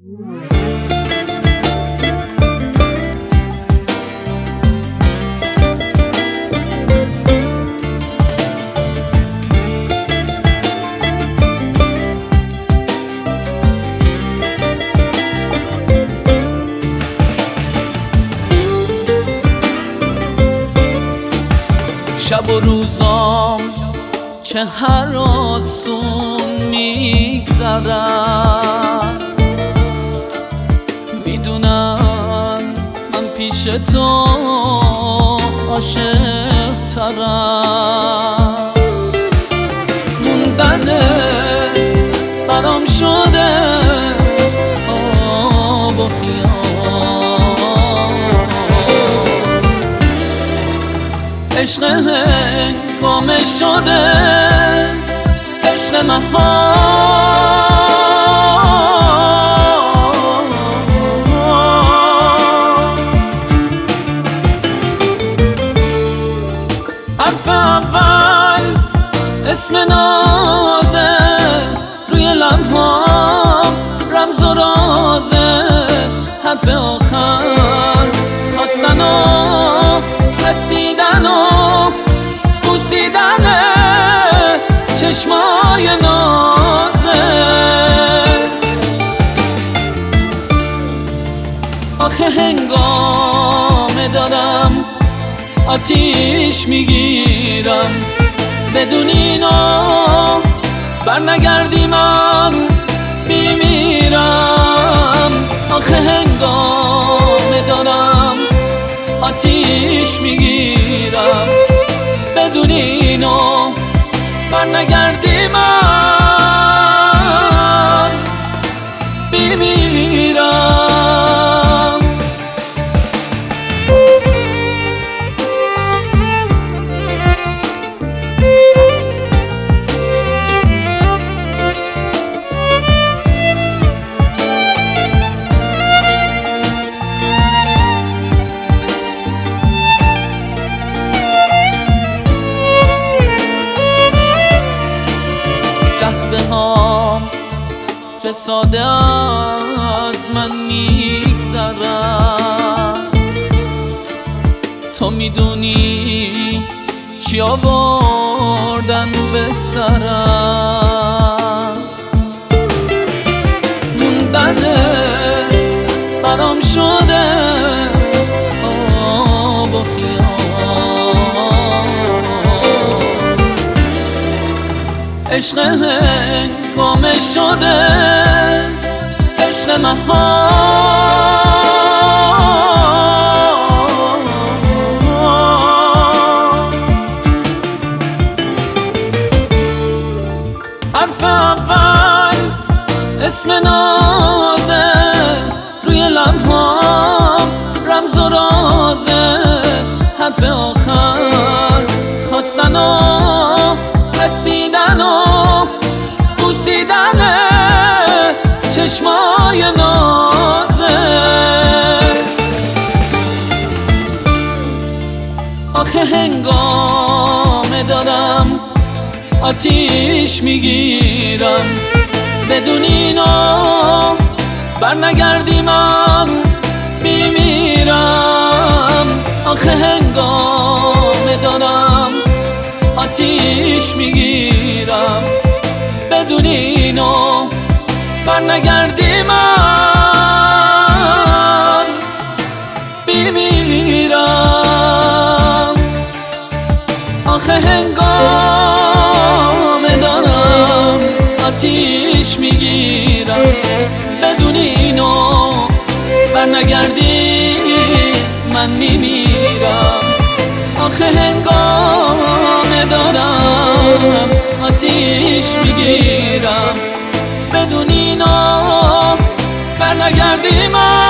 شب و روزام که هر آسون میگذرم، میدونم من پیش تو عاشق ترم. موندنت برام شده آب و خیال، عشق هنگامه شده عشق محال. حرف اول اسم نازه روی لبهام، رمز و رازه حرف آخر خواستن و رسیدن و بوسیدن چشمای نازه. آخه هنگامه دارم آتیش میگیرم، بدون اینا برنگردی من میمیرم. آخه هنگامه دارم آتیش میگیرم، بدون اینو برنگردی من میمیرم. چه ساده از من میگذرم، تو میدونی چی آوردن به سرم. موندنت برام شده آب و خیال، عشق هنگامه شده عشق محال. حرف اول اسم نازه روی لبهام، رمز و رازه حرف آخر خواستن و رسیدن و بوسیدن چشمای نازه. آخه هنگامه دارم آتیش میگیرم، بدون اینا برنگردی من میمیرم. آخه هنگامه دارم آتیش میگیرم، بدون اینو برنگردی من میمیرم. آخه هنگامه دارم آتیش میگیرم، بدون اینو برنگردی من میمیرم. آخه هنگامه دارم آتیش میگیرم، بدون اینا برنگردی من